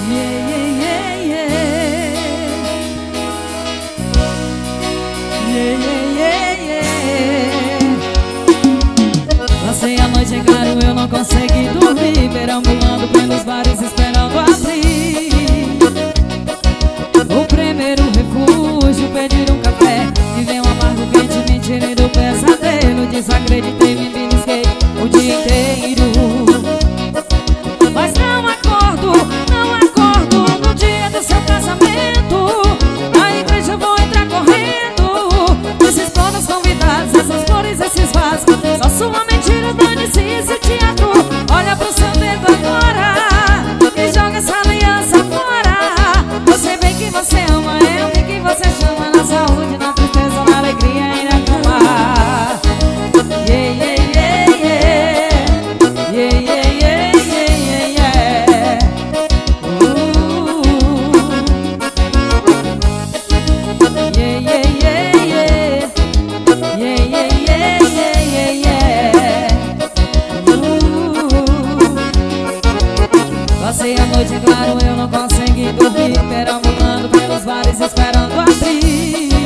Yeah, yeah, yeah, yeah. Yeah, yeah, yeah. Passei a noite, claro, eu não consegui dormir, perambulando pelos bares esperando abrir. O primeiro refúgio, pedir um café, me veio um amargo quente, me tirei do pesadelo. Desacreditei, me belisquei o dia inteiro. Mas não acordo no dia do seu casamento. Na igreja eu vou entrar correndo. Esses planos convidados, essas flores, esses vasos, só sua mentira, dane-se esse teatro. Olha pro seu dedo agora e joga essa aliança fora. Você vê que você ama, eu vi que você chama. Na saúde, na tristeza, na alegria e na cama. Yeah, yeah, yeah, yeah. Yeah, yeah, yeah, yeah, yeah, yeah. Yeah, yeah, yeah, yeah. Yeah, yeah, yeah, yeah, yeah, yeah. Passei a noite, claro, eu não consegui dormir, perambulando pelos bares esperando abrir.